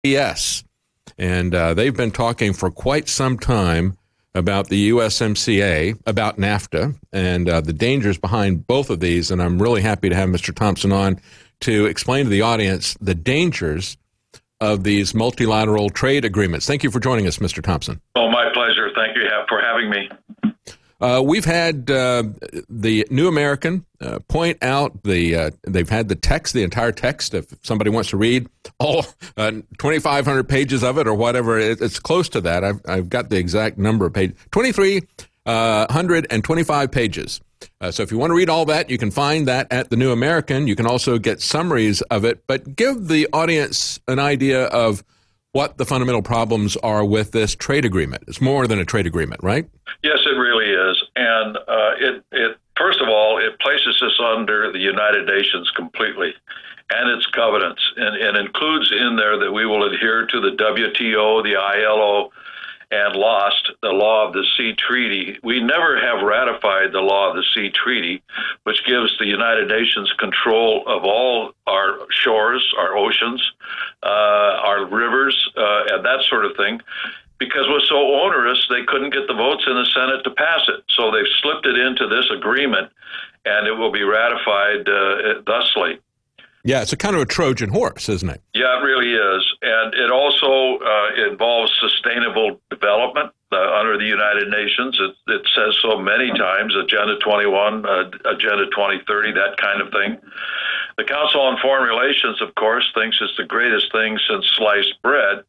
Yes. And they've been talking for quite some time about the USMCA, about NAFTA, and the dangers behind both of these. And I'm really happy to have Mr. Thompson on to explain to the audience the dangers of these multilateral trade agreements. Thank you for joining us, Mr. Thompson. Oh, my pleasure. Thank you for having me. We've had the New American point out they've had the text, the entire text. If somebody wants to read all 2,500 pages of it or whatever, it's close to that. I've got the exact number of pages, 2,325 pages. So if you want to read all that, you can find that at the New American. You can also get summaries of it. But give the audience an idea of what the fundamental problems are with this trade agreement. It's more than a trade agreement, right? Yes, it really is. And it first of all, it places us under the United Nations completely and its covenants, and includes in there that we will adhere to the WTO, the ILO, and lost the Law of the Sea Treaty. We never have ratified the Law of the Sea Treaty, which gives the United Nations control of all our shores, our oceans, our rivers, and that sort of thing. Because it was so onerous, they couldn't get the votes in the Senate to pass it. So they've slipped it into this agreement, and it will be ratified thusly. Yeah, it's a kind of a Trojan horse, isn't it? Yeah, it really is. And it also involves sustainable development under the United Nations. It says so many times, Agenda 21, Agenda 2030, that kind of thing. The Council on Foreign Relations, of course, thinks it's the greatest thing since sliced bread.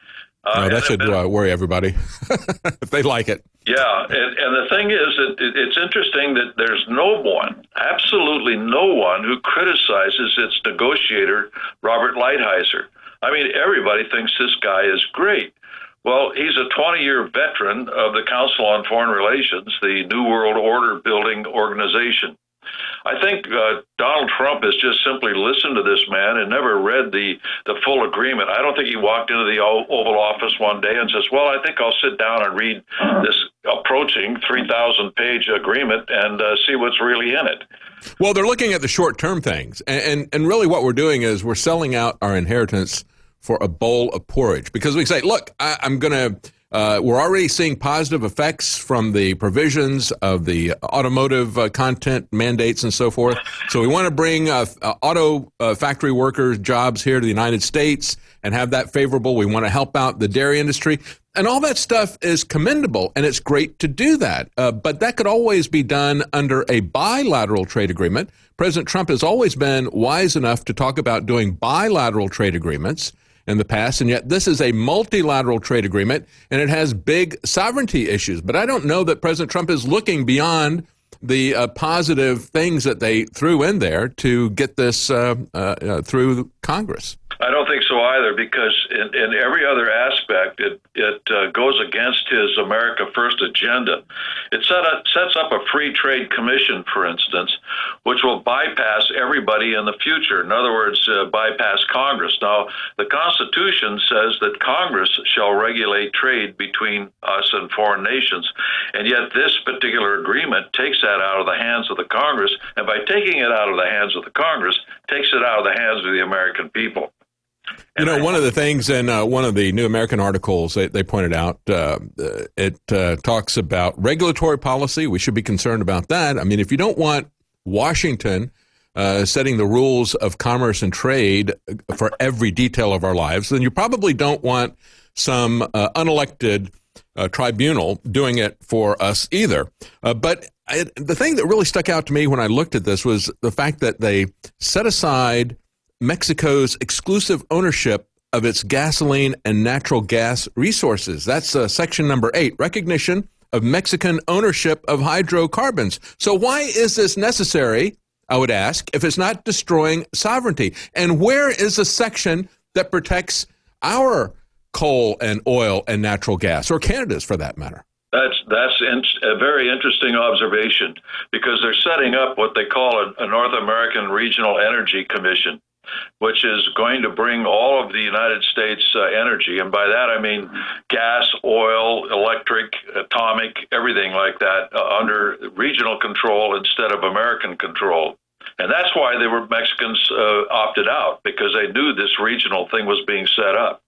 That should worry everybody, if they like it. Yeah, and the thing is that it's interesting that there's no one, absolutely no one, who criticizes its negotiator, Robert Lighthizer. I mean, everybody thinks this guy is great. Well, he's a 20-year veteran of the Council on Foreign Relations, the New World Order building organization. I think Donald Trump has just simply listened to this man and never read the full agreement. I don't think he walked into the Oval Office one day and says, well, I think I'll sit down and read this approaching 3,000-page agreement and see what's really in it. Well, they're looking at the short-term things. And really what we're doing is we're selling out our inheritance for a bowl of porridge. Because we say, look, I'm going to... we're already seeing positive effects from the provisions of the automotive content mandates and so forth. So we want to bring auto factory workers' jobs here to the United States and have that favorable. We want to help out the dairy industry. And all that stuff is commendable, and it's great to do that. But that could always be done under a bilateral trade agreement. President Trump has always been wise enough to talk about doing bilateral trade agreements in the past, and yet this is a multilateral trade agreement, and it has big sovereignty issues. But I don't know that President Trump is looking beyond the positive things that they threw in there to get this through Congress. I don't think so either, because in every other aspect, it goes against his America First agenda. It sets up a free trade commission, for instance, which will bypass everybody in the future. In other words, bypass Congress. Now, the Constitution says that Congress shall regulate trade between us and foreign nations, and yet this particular agreement takes that out of the hands of the Congress, and by taking it out of the hands of the Congress, takes it out of the hands of the American people. You know, one of the things in one of the New American articles they pointed out, it talks about regulatory policy. We should be concerned about that. I mean, if you don't want Washington setting the rules of commerce and trade for every detail of our lives, then you probably don't want some unelected tribunal doing it for us either. But the thing that really stuck out to me when I looked at this was the fact that they set aside Mexico's exclusive ownership of its gasoline and natural gas resources. That's section number 8, recognition of Mexican ownership of hydrocarbons. So why is this necessary, I would ask, if it's not destroying sovereignty? And where is the section that protects our coal and oil and natural gas, or Canada's for that matter? That's a very interesting observation, because they're setting up what they call a North American Regional Energy Commission, which is going to bring all of the United States energy, and by that I mean gas, oil, electric, atomic, everything like that, under regional control instead of American control. And that's why Mexicans opted out, because they knew this regional thing was being set up.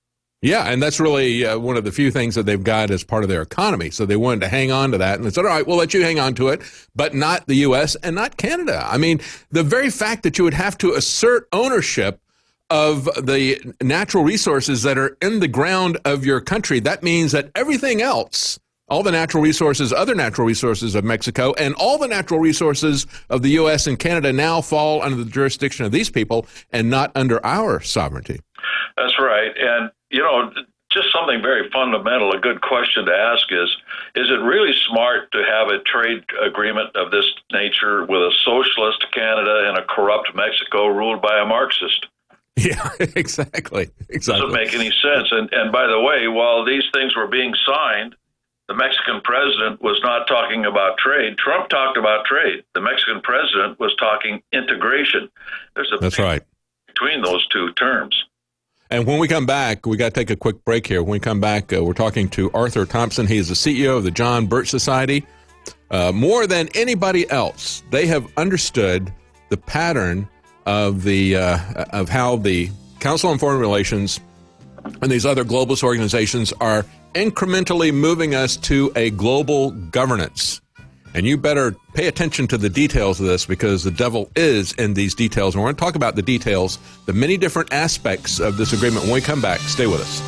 Yeah, and that's really one of the few things that they've got as part of their economy. So they wanted to hang on to that, and they said, all right, we'll let you hang on to it, but not the U.S. and not Canada. I mean, the very fact that you would have to assert ownership of the natural resources that are in the ground of your country, that means that everything else, all the natural resources, other natural resources of Mexico, and all the natural resources of the U.S. and Canada now fall under the jurisdiction of these people and not under our sovereignty. That's right. And, just something very fundamental, a good question to ask is it really smart to have a trade agreement of this nature with a socialist Canada and a corrupt Mexico ruled by a Marxist? Yeah, exactly. Doesn't make any sense. And by the way, while these things were being signed, the Mexican president was not talking about trade. Trump talked about trade. The Mexican president was talking integration. That's right. Between those two terms. And when we come back, we got to take a quick break here. When we come back, we're talking to Arthur Thompson. He is the CEO of the John Birch Society. More than anybody else, they have understood the pattern of how the Council on Foreign Relations and these other globalist organizations are incrementally moving us to a global governance. And you better pay attention to the details of this, because the devil is in these details. And we're going to talk about the details, the many different aspects of this agreement. When we come back, stay with us.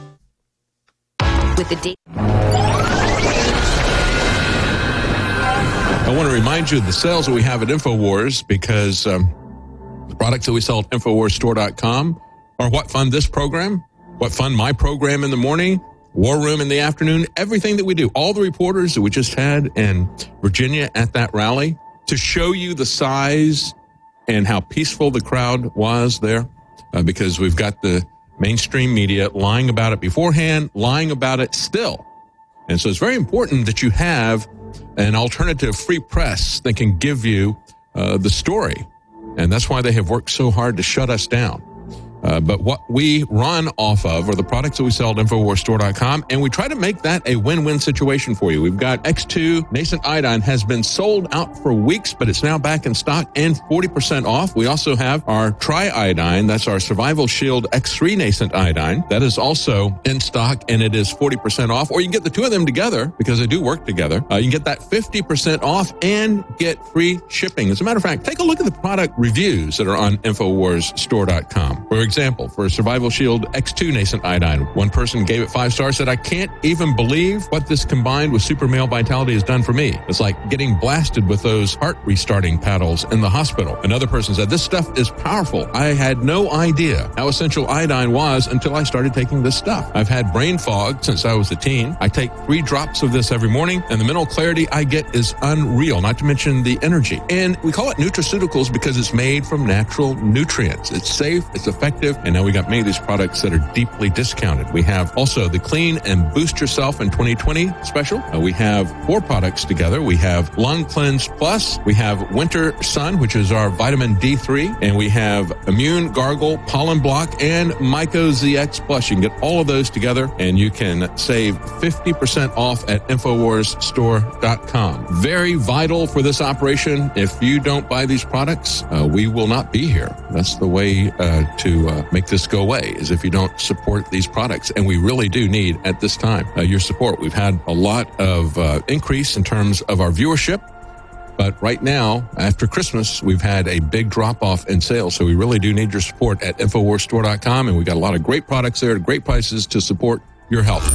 I want to remind you of the sales that we have at InfoWars, because the products that we sell at InfoWarsStore.com are what fund this program, what fund my program in the morning, War Room in the afternoon, everything that we do, all the reporters that we just had in Virginia at that rally, to show you the size and how peaceful the crowd was there, because we've got the mainstream media lying about it beforehand, lying about it still. And so it's very important that you have an alternative free press that can give you the story. And that's why they have worked so hard to shut us down. But what we run off of are the products that we sell at InfoWarsStore.com, and we try to make that a win-win situation for you. We've got X2 Nascent Iodine has been sold out for weeks, but it's now back in stock and 40% off. We also have our Tri-Iodine. That's our Survival Shield X3 Nascent Iodine. That is also in stock, and it is 40% off. Or you can get the two of them together, because they do work together. You can get that 50% off and get free shipping. As a matter of fact, take a look at the product reviews that are on InfoWarsStore.com. For example, for Survival Shield X2 Nascent Iodine, one person gave it 5 stars, said, I can't even believe what this combined with Super Male Vitality has done for me. It's like getting blasted with those heart restarting paddles in the hospital. Another person said, this stuff is powerful. I had no idea how essential iodine was until I started taking this stuff. I've had brain fog since I was a teen. I take 3 drops of this every morning, and the mental clarity I get is unreal, not to mention the energy. And we call it nutraceuticals because it's made from natural nutrients. It's safe, it's effective, and now we got many of these products that are deeply discounted. We have also the Clean and Boost Yourself in 2020 special. We have 4 products together. We have Lung Cleanse Plus. We have Winter Sun, which is our vitamin D3. And we have Immune Gargle, Pollen Block, and Myco ZX Plus. You can get all of those together, and you can save 50% off at InfoWarsStore.com. Very vital for this operation. If you don't buy these products, we will not be here. That's the way to make this go away, is if you don't support these products. And we really do need, at this time, your support. We've had a lot of increase in terms of our viewership, but right now, after Christmas, we've had a big drop-off in sales. So we really do need your support at InfoWarsStore.com, and we've got a lot of great products there at great prices to support your health.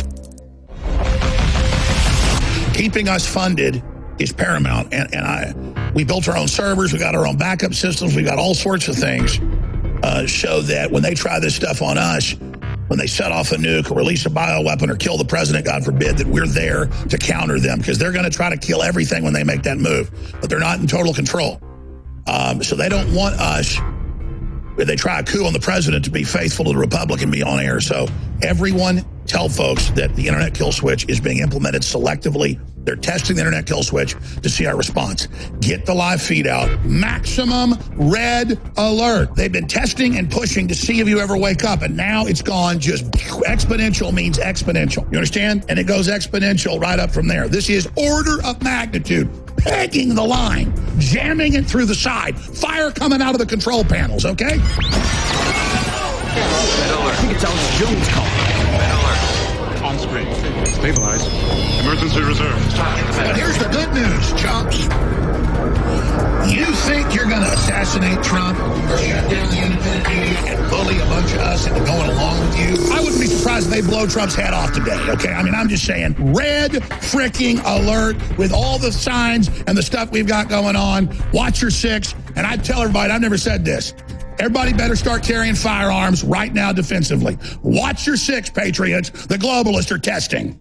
Keeping us funded is paramount. And we built our own servers. We got our own backup systems. We got all sorts of things. Show that when they try this stuff on us, when they set off a nuke or release a bioweapon or kill the president, God forbid, that we're there to counter them, because they're going to try to kill everything when they make that move, but they're not in total control. So they don't want us, if they try a coup on the president, to be faithful to the Republic and be on air. So everyone tell folks that the internet kill switch is being implemented selectively. They're testing the internet kill switch to see our response. Get the live feed out. Maximum red alert. They've been testing and pushing to see if you ever wake up, and now it's gone just exponential means exponential. You understand? And it goes exponential right up from there. This is order of magnitude. Pegging the line, jamming it through the side, fire coming out of the control panels, okay? I think it's Alex Jones calling. On screen. Stabilize. Emergency reserve. But here's the good news, chumps. You think you're going to assassinate Trump or shut down the independent media and bully a bunch of us into going along with you? I wouldn't be surprised if they blow Trump's head off today, okay? I mean, I'm just saying, red freaking alert with all the signs and the stuff we've got going on. Watch your six. And I tell everybody, I've never said this, everybody better start carrying firearms right now defensively. Watch your six, patriots. The globalists are testing.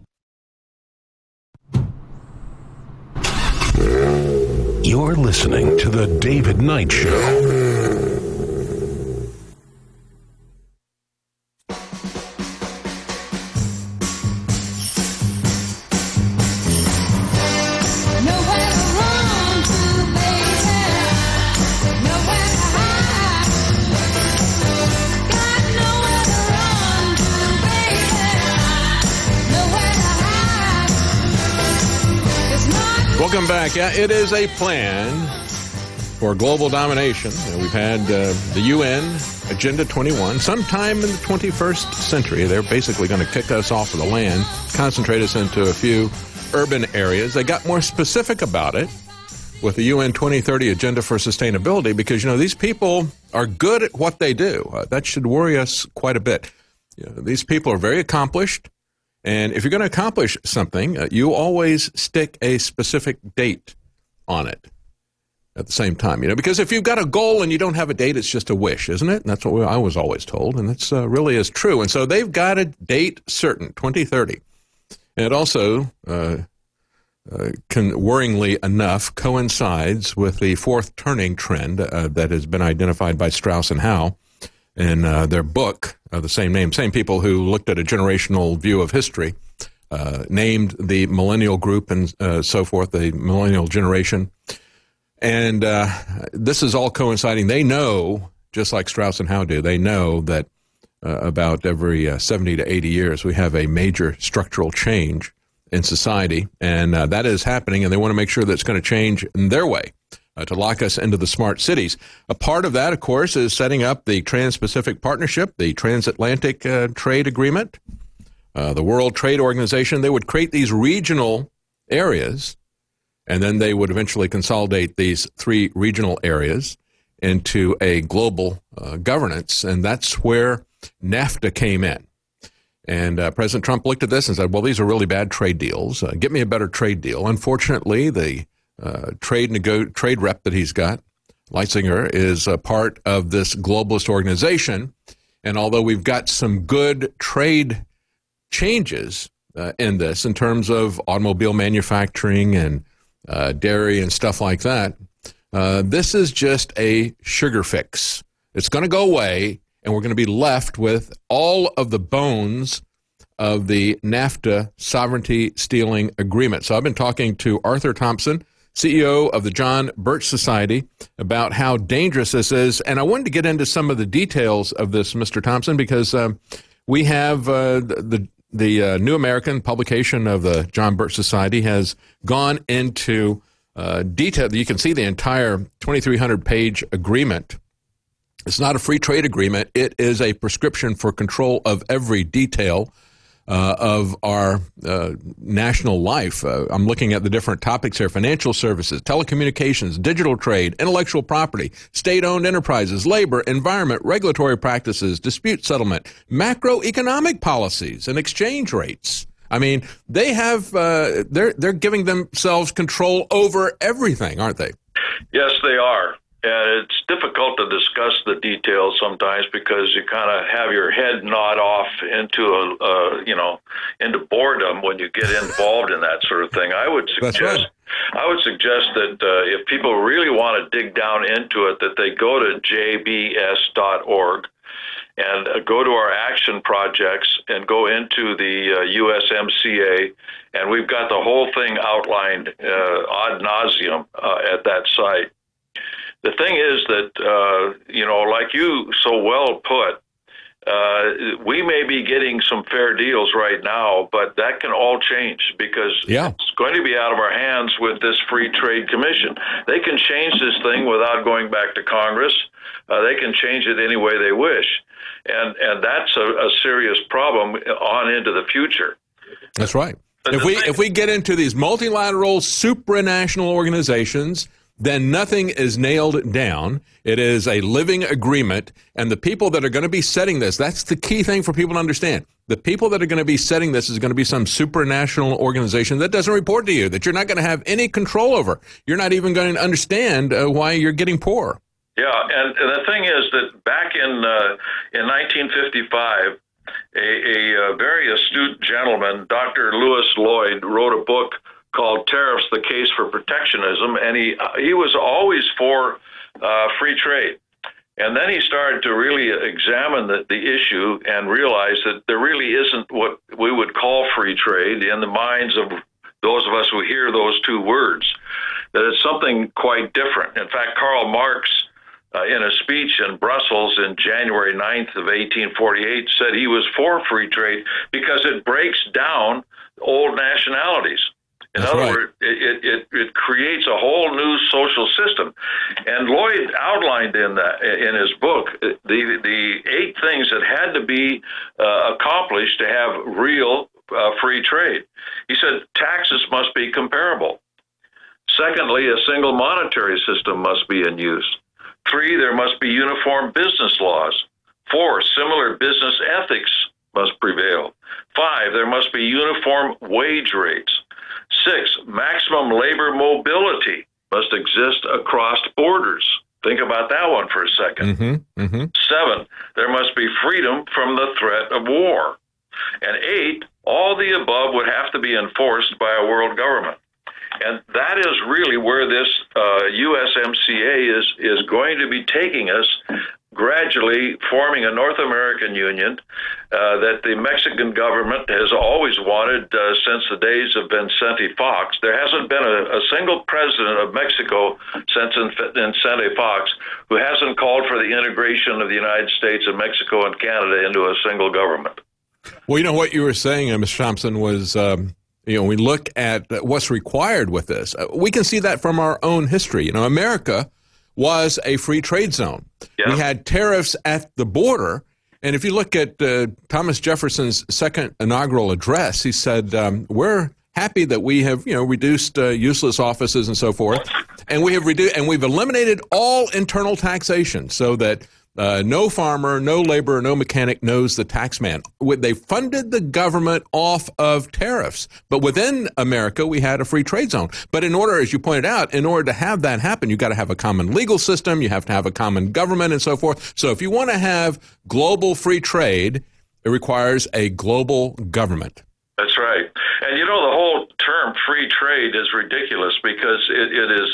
You're listening to The David Knight Show. Welcome back. Yeah, it is a plan for global domination. We've had the UN Agenda 21. Sometime in the 21st century, they're basically going to kick us off of the land, concentrate us into a few urban areas. They got more specific about it with the UN 2030 Agenda for Sustainability because, these people are good at what they do. That should worry us quite a bit. These people are very accomplished. And if you're going to accomplish something, you always stick a specific date on it at the same time, because if you've got a goal and you don't have a date, it's just a wish, isn't it? And that's what I was always told, and that's really is true. And so they've got a date certain, 2030. And it also, worryingly enough, coincides with the fourth turning trend that has been identified by Strauss and Howe in their book of the same name, same people who looked at a generational view of history, named the millennial group and so forth, the millennial generation. And this is all coinciding. They know, just like Strauss and Howe do, they know that about every 70 to 80 years we have a major structural change in society, and that is happening, and they want to make sure that it's going to change in their way. To lock us into the smart cities. A part of that, of course, is setting up the Trans-Pacific Partnership, the Transatlantic Trade Agreement, the World Trade Organization. They would create these regional areas, and then they would eventually consolidate these three regional areas into a global governance, and that's where NAFTA came in. And President Trump looked at this and said, well, these are really bad trade deals. Get me a better trade deal. Unfortunately, the trade rep that he's got, Leitzinger, is a part of this globalist organization. And although we've got some good trade changes in this in terms of automobile manufacturing and dairy and stuff like that, this is just a sugar fix. It's going to go away, and we're going to be left with all of the bones of the NAFTA sovereignty stealing agreement. So I've been talking to Arthur Thompson, CEO of the John Birch Society, about how dangerous this is. And I wanted to get into some of the details of this, Mr. Thompson, because we have the New American publication of the John Birch Society has gone into detail. You can see the entire 2,300-page agreement. It's not a free trade agreement. It is a prescription for control of every detail of our national life. I'm looking at the different topics here: financial services, telecommunications, digital trade, intellectual property, state-owned enterprises, labor, environment, regulatory practices, dispute settlement, macroeconomic policies, and exchange rates. I mean, they have they're giving themselves control over everything, aren't they? Yes, they are. And it's difficult to discuss the details sometimes because you kind of have your head nod off into into boredom when you get involved in that sort of thing. I would suggest that if people really want to dig down into it, that they go to jbs.org and go to our action projects and go into the USMCA, and we've got the whole thing outlined ad nauseum at that site. The thing is that, like you so well put, we may be getting some fair deals right now, but that can all change because it's going to be out of our hands with this Free Trade Commission. They can change this thing without going back to Congress. They can change it any way they wish. And that's a serious problem on into the future. That's right. If we get into these multilateral supranational organizations, then nothing is nailed down. It is a living agreement, and the people that are going to be setting this, that's the key thing for people to understand. The people that are going to be setting this is going to be some supranational organization that doesn't report to you, that you're not going to have any control over. You're not even going to understand why you're getting poor. Yeah, and the thing is that back in 1955, a very astute gentleman, Dr. Lewis Lloyd, wrote a book called Tariffs, the Case for Protectionism, and he was always for free trade. And then he started to really examine the issue and realize that there really isn't what we would call free trade in the minds of those of us who hear those two words, that it's something quite different. In fact, Karl Marx, in a speech in Brussels in January 9th of 1848, said he was for free trade because it breaks down old nationalities. In other words, it creates a whole new social system. And Lloyd outlined in his book the 8 things that had to be accomplished to have real free trade. He said taxes must be comparable. Secondly, a single monetary system must be in use. 3, there must be uniform business laws. 4, similar business ethics must prevail. 5, there must be uniform wage rates. 6, maximum labor mobility must exist across borders. Think about that one for a second. 7, there must be freedom from the threat of war. And 8, all the above would have to be enforced by a world government. And that is really where this USMCA is going to be taking us, gradually forming a North American Union that the Mexican government has always wanted since the days of Vicente Fox. There hasn't been a single president of Mexico since Vicente Fox who hasn't called for the integration of the United States and Mexico and Canada into a single government. Well, you know, what you were saying, Mr. Thompson, was we look at what's required with this. We can see that from our own history. You know, America was a free trade zone. Yeah. We had tariffs at the border. And if you look at Thomas Jefferson's second inaugural address, he said, we're happy that we have, reduced useless offices and so forth. And we have we've eliminated all internal taxation so that no farmer, no laborer, no mechanic knows the tax man. They funded the government off of tariffs. But within America, we had a free trade zone. But in order, as you pointed out, in order to have that happen, you've got to have a common legal system. You have to have a common government and so forth. So if you want to have global free trade, it requires a global government. That's right. And the whole term free trade is ridiculous because it is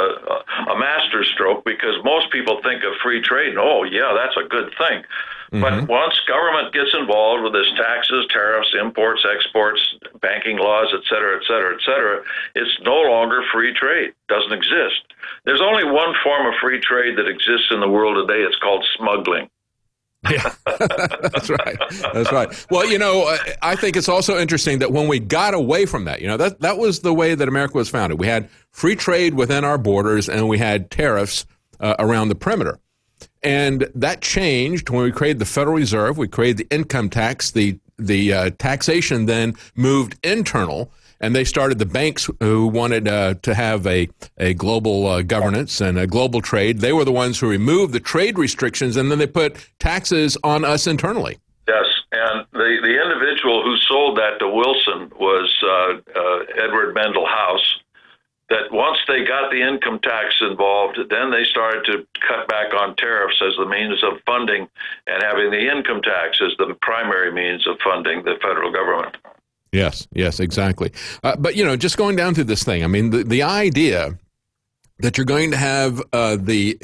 a masterstroke, because most people think of free trade and, oh, yeah, that's a good thing. Mm-hmm. But once government gets involved with this taxes, tariffs, imports, exports, banking laws, et cetera, it's no longer free trade. It doesn't exist. There's only one form of free trade that exists in the world today. It's called smuggling. Yeah, that's right. That's right. Well, I think it's also interesting that when we got away from that, that was the way that America was founded. We had free trade within our borders, and we had tariffs around the perimeter. And that changed when we created the Federal Reserve. We created the income tax. The taxation then moved internal. And they started the banks who wanted to have a global governance and a global trade. They were the ones who removed the trade restrictions, and then they put taxes on us internally. Yes, and the individual who sold that to Wilson was Edward Mendel House, that once they got the income tax involved, then they started to cut back on tariffs as the means of funding and having the income tax as the primary means of funding the federal government. Yes, exactly. But, just going down through this thing, I mean, the idea that you're going to have the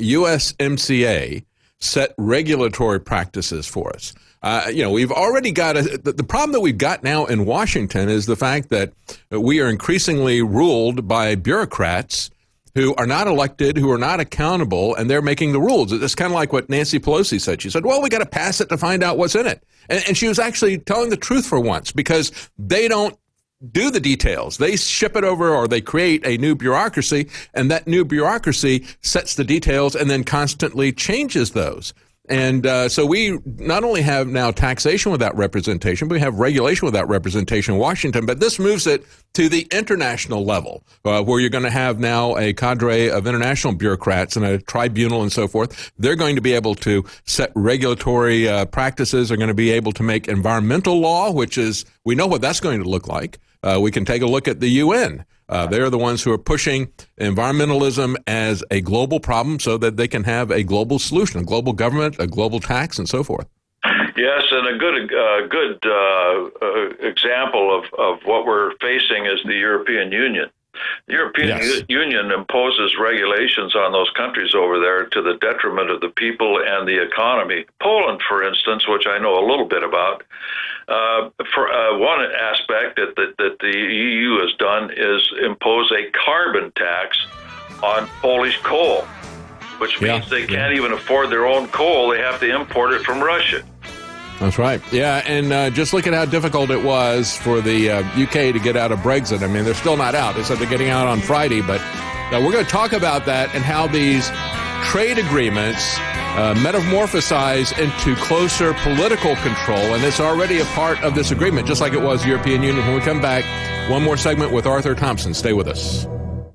USMCA set regulatory practices for us. We've already got the problem that we've got now in Washington is the fact that we are increasingly ruled by bureaucrats who are not elected, who are not accountable, and they're making the rules. It's kind of like what Nancy Pelosi said. She said, well, we got to pass it to find out what's in it. And she was actually telling the truth for once, because they don't do the details. They ship it over, or they create a new bureaucracy, and that new bureaucracy sets the details and then constantly changes those. And so we not only have now taxation without representation, but we have regulation without representation in Washington. But this moves it to the international level, where you're going to have now a cadre of international bureaucrats and a tribunal and so forth. They're going to be able to set regulatory practices. They're going to be able to make environmental law, which is, we know what that's going to look like. We can take a look at the UN. They're the ones who are pushing environmentalism as a global problem so that they can have a global solution, a global government, a global tax, and so forth. Yes, and a good example of what we're facing is the European Union. The European Union imposes regulations on those countries over there to the detriment of the people and the economy. Poland, for instance, which I know a little bit about, for one aspect that the EU has done is impose a carbon tax on Polish coal, which means they can't even afford their own coal. They have to import it from Russia. That's right. Yeah, and just look at how difficult it was for the UK to get out of Brexit. I mean, they're still not out. They said they're getting out on Friday, but we're going to talk about that and how these trade agreements metamorphosize into closer political control, and it's already a part of this agreement, just like it was the European Union. When we come back, one more segment with Arthur Thompson. Stay with us.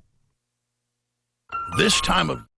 This time of...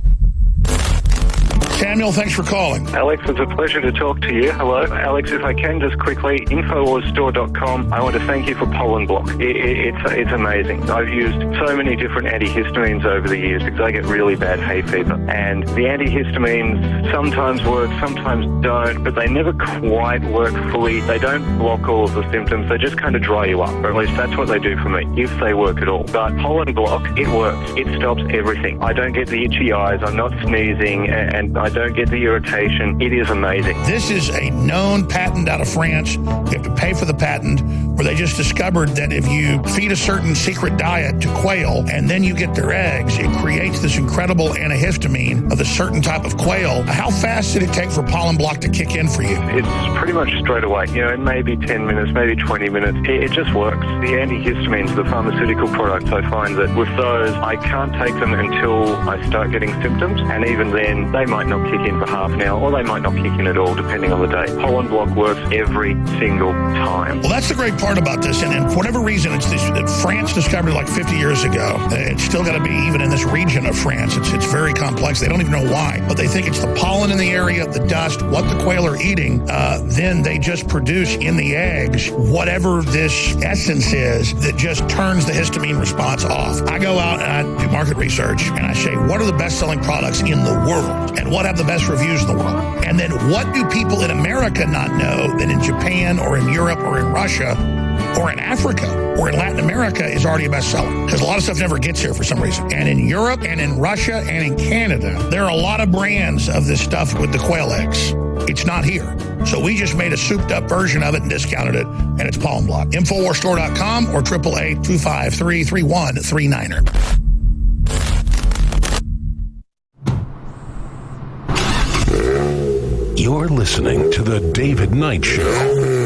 Samuel, thanks for calling. Alex, it's a pleasure to talk to you. Hello. Alex, if I can just quickly, InfoWarsStore.com, I want to thank you for Pollen Block. It's amazing. I've used so many different antihistamines over the years because I get really bad hay fever. And the antihistamines sometimes work, sometimes don't, but they never quite work fully. They don't block all of the symptoms. They just kind of dry you up, or at least that's what they do for me, if they work at all. But Pollen Block, it works. It stops everything. I don't get the itchy eyes. I'm not sneezing, and I don't get the irritation. It is amazing. This is a known patent out of France. You have to pay for the patent, where they just discovered that if you feed a certain secret diet to quail and then you get their eggs, it creates this incredible antihistamine of a certain type of quail. How fast did it take for Pollen Block to kick in for you? It's pretty much straight away. You know, in maybe 10 minutes, maybe 20 minutes. It just works. The antihistamines, the pharmaceutical products, I find that with those, I can't take them until I start getting symptoms, and even then, they might not kick in for half an hour, or they might not kick in at all, depending on the day. Pollen Block works every single time. Well, that's the great part about this, and for whatever reason, it's this, France discovered it like 50 years ago. It's still got to be even in this region of France. It's very complex. They don't even know why, but they think it's the pollen in the area, the dust, what the quail are eating. Then they just produce in the eggs whatever this essence is that just turns the histamine response off. I go out and I do market research, and I say, what are the best-selling products in the world, and what have the best reviews in the world? And then what do people in America not know that in Japan or in Europe or in Russia or in Africa or in Latin America is already a bestseller? Because a lot of stuff never gets here for some reason. And in Europe and in Russia and in Canada, there are a lot of brands of this stuff with the quail eggs. It's not here. So we just made a souped-up version of it and discounted it, and it's Pollen Block. InfoWarsStore.com or 888-253-3139. You're listening to The David Knight Show.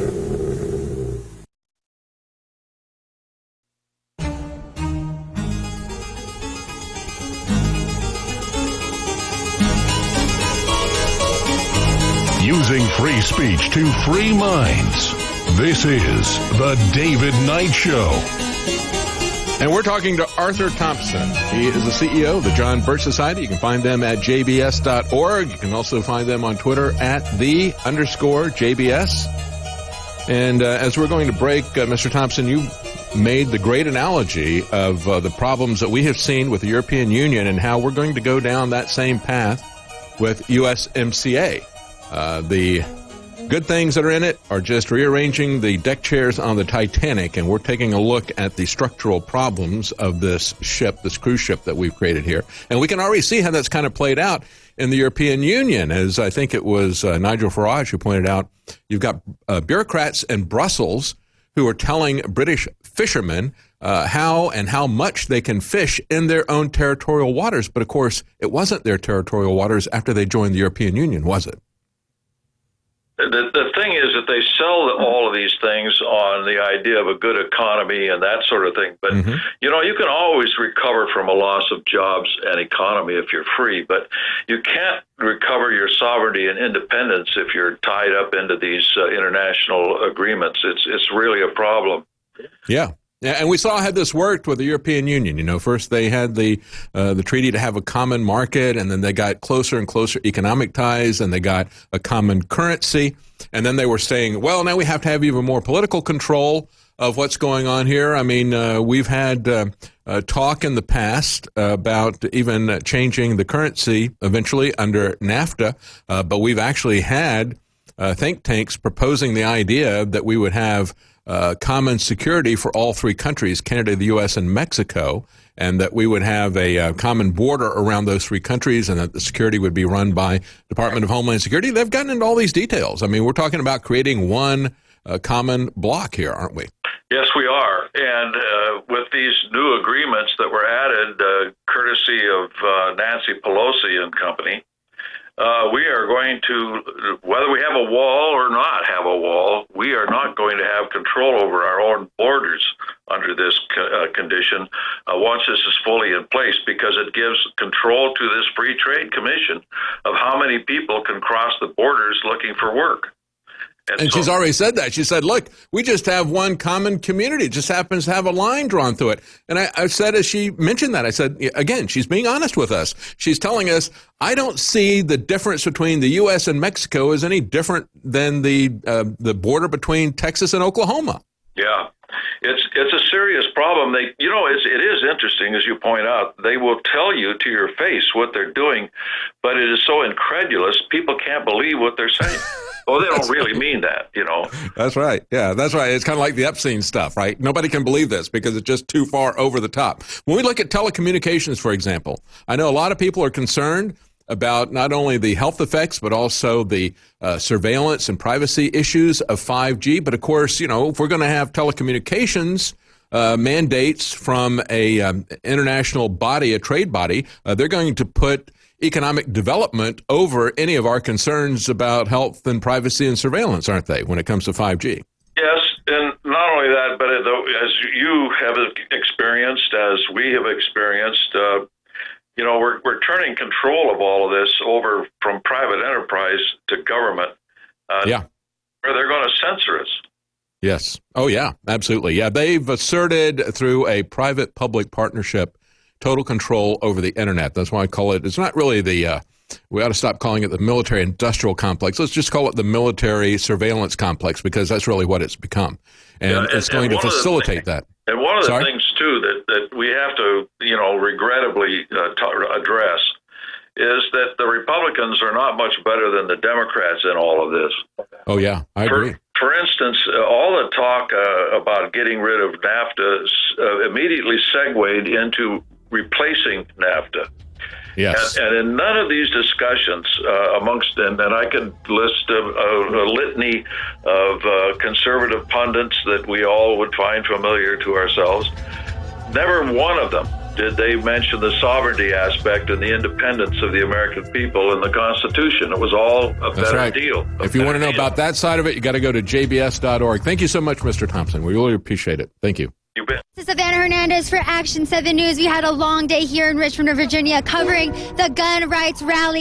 Using free speech to free minds. This is The David Knight Show. And we're talking to Arthur Thompson. He is the CEO of the John Birch Society. You can find them at jbs.org. You can also find them on Twitter at @the_JBS. And as we're going to break, Mr. Thompson, you made the great analogy of the problems that we have seen with the European Union and how we're going to go down that same path with USMCA. The good things that are in it are just rearranging the deck chairs on the Titanic, and we're taking a look at the structural problems of this ship, this cruise ship that we've created here. And we can already see how that's kind of played out in the European Union, as I think it was Nigel Farage who pointed out. You've got bureaucrats in Brussels who are telling British fishermen how much they can fish in their own territorial waters. But, of course, it wasn't their territorial waters after they joined the European Union, was it? The thing is that they sell all of these things on the idea of a good economy and that sort of thing. But, you know, you can always recover from a loss of jobs and economy if you're free, but you can't recover your sovereignty and independence if you're tied up into these international agreements. It's really a problem. Yeah. Yeah, and we saw how this worked with the European Union. You know, first they had the treaty to have a common market, and then they got closer and closer economic ties, and they got a common currency. And then they were saying, well, now we have to have even more political control of what's going on here. I mean, we've had talk in the past about even changing the currency eventually under NAFTA, but we've actually had think tanks proposing the idea that we would have common security for all three countries, Canada, the U.S., and Mexico, and that we would have a common border around those three countries and that the security would be run by Department of Homeland Security. They've gotten into all these details. I mean, we're talking about creating one common bloc here, aren't we? Yes, we are. And with these new agreements that were added, courtesy of Nancy Pelosi and company, we are going to, whether we have a wall or not have a wall, we are not going to have control over our own borders under this condition once this is fully in place, because it gives control to this Free Trade Commission of how many people can cross the borders looking for work. And she's already said that. She said, look, we just have one common community. It just happens to have a line drawn through it. And I said, as she mentioned that, I said, again, she's being honest with us. She's telling us, I don't see the difference between the U.S. and Mexico as any different than the border between Texas and Oklahoma. Yeah. It's a serious problem. It is interesting, as you point out. They will tell you to your face what they're doing, but it is so incredulous, people can't believe what they're saying. Oh, they don't really mean that, you know. That's right. Yeah, that's right. It's kind of like the Epstein stuff, right? Nobody can believe this because it's just too far over the top. When we look at telecommunications, for example, I know a lot of people are concerned about not only the health effects, but also the surveillance and privacy issues of 5G. But of course, you know, if we're going to have telecommunications mandates from a international body, a trade body, they're going to put economic development over any of our concerns about health and privacy and surveillance, aren't they, when it comes to 5G? Yes, and not only that, but as you have experienced, as we have experienced, we're turning control of all of this over from private enterprise to government. Where they're going to censor us. Yes. Oh, yeah, absolutely. Yeah, they've asserted through a private-public partnership total control over the internet. That's why I call it, it's not really we ought to stop calling it the military-industrial complex. Let's just call it the military surveillance complex, because that's really what it's become. And it's going to facilitate that. And one of the things, too, that we have to, regrettably address is that the Republicans are not much better than the Democrats in all of this. Oh, yeah, I agree. For instance, all the talk about getting rid of NAFTA immediately segued into replacing NAFTA. Yes. And in none of these discussions and I could list a litany of conservative pundits that we all would find familiar to ourselves, never one of them did they mention the sovereignty aspect and the independence of the American people in the Constitution. It was all a better deal. If you want to know about that side of it, you got to go to jbs.org. Thank you so much, Mr. Thompson. We really appreciate it. Thank you. You bet. This is Savannah Hernandez for Action 7 News. We had a long day here in Richmond, Virginia, covering the gun rights rally.